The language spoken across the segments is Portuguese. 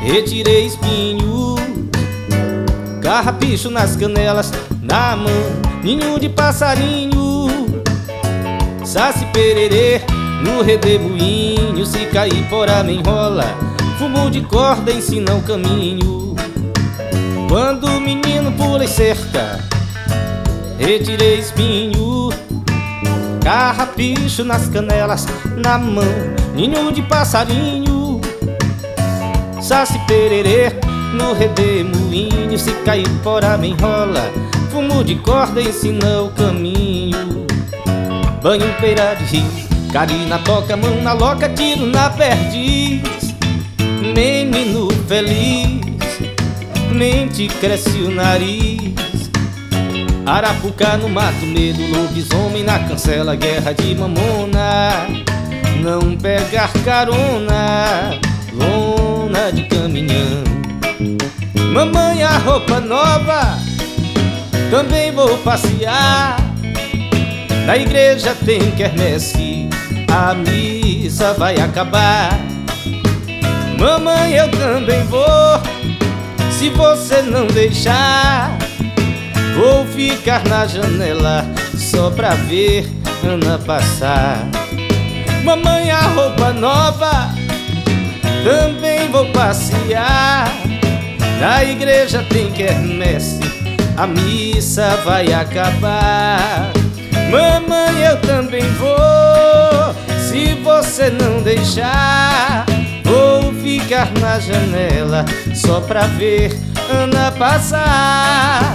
retirei espinho, carrapicho nas canelas, na mão, ninho de passarinho, saci pererê, no redemoinho, se cair fora me enrola, fumo de corda ensina o caminho. Quando o menino pula e cerca, retirei espinho, carrapicho nas canelas, na mão, ninho de passarinho, saci pererê, no redemoinho, se cair fora me enrola, fumo de corda ensina o caminho. Banho beira de rio, carina toca, mão na loca, tiro na perdiz. Menino feliz, mente cresce o nariz. Arapuca no mato, medo, lobisomem na cancela, guerra de mamona. Não pegar carona, lona de caminhão. Mamãe, a roupa nova, também vou passear. Na igreja tem quermesse, a missa vai acabar. Mamãe, eu também vou, se você não deixar. Vou ficar na janela só pra ver Ana passar. Mamãe, a roupa nova, também vou passear. Na igreja tem quermesse, a missa vai acabar. Mamãe, eu também vou, se você não deixar. Vou ficar na janela só pra ver Ana passar.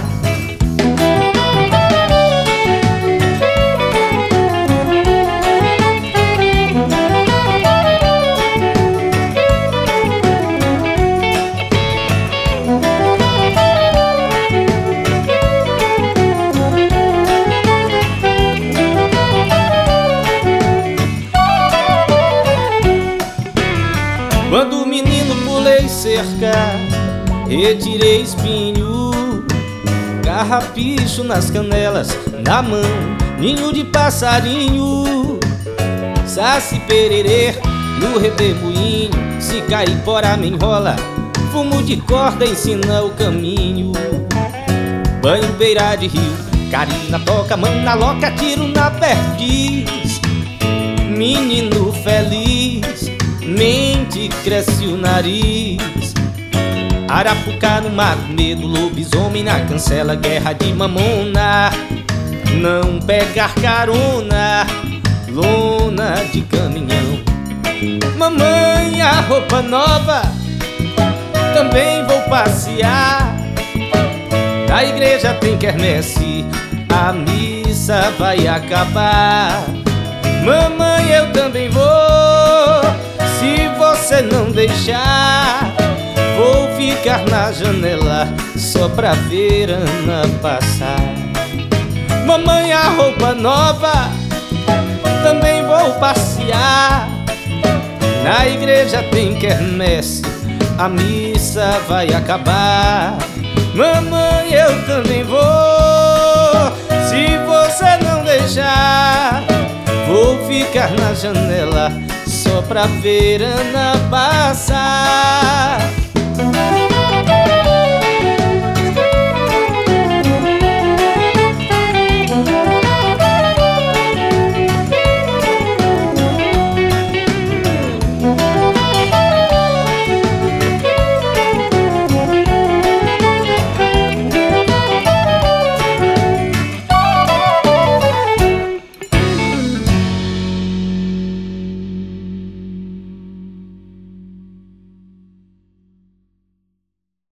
Quando o menino pulei cerca, retirei espinho, carrapicho nas canelas, na mão, ninho de passarinho, saci pererê, no redemoinho, se cair fora me enrola, fumo de corda ensina o caminho. Banho beira de rio, carina toca, mão na loca, tiro na perdiz. Menino feliz, mente cresce o nariz. Arapuca no mato, medo, lobisomem na cancela, guerra de mamona. Não pegar carona, lona de caminhão. Mamãe, a roupa nova, também vou passear. Na igreja tem quermesse, a missa vai acabar. Mamãe, eu também vou, se você não deixar. Vou ficar na janela só pra ver Ana passar. Mamãe, a roupa nova, também vou passear. Na igreja tem quermesse, a missa vai acabar. Mamãe, eu também vou, se você não deixar. Vou ficar na janela só pra ver Ana passar.